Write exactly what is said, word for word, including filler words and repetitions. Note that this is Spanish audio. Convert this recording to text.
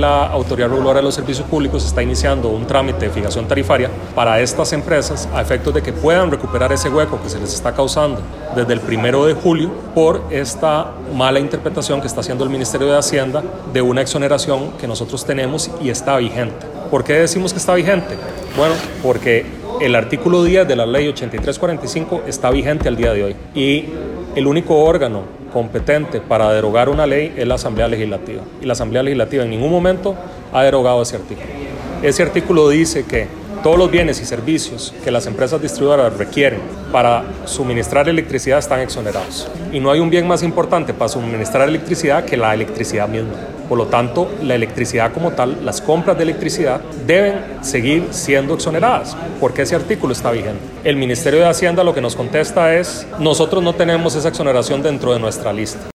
la Autoridad Reguladora de los Servicios Públicos está iniciando un trámite de fijación tarifaria para estas empresas a efectos de que puedan recuperar ese hueco que se les está causando desde el primero de julio por esta mala interpretación que está haciendo el Ministerio de Hacienda de una exoneración que nosotros tenemos y está vigente. ¿Por qué decimos que está vigente? Bueno, porque el artículo diez de la ley ochenta y tres cuarenta y cinco está vigente al día de hoy y el único órgano competente para derogar una ley es la Asamblea Legislativa y la Asamblea Legislativa en ningún momento ha derogado ese artículo. Ese artículo dice que todos los bienes y servicios que las empresas distribuidoras requieren para suministrar electricidad están exonerados. Y no hay un bien más importante para suministrar electricidad que la electricidad misma. Por lo tanto, la electricidad como tal, las compras de electricidad deben seguir siendo exoneradas, porque ese artículo está vigente. El Ministerio de Hacienda lo que nos contesta es, nosotros no tenemos esa exoneración dentro de nuestra lista.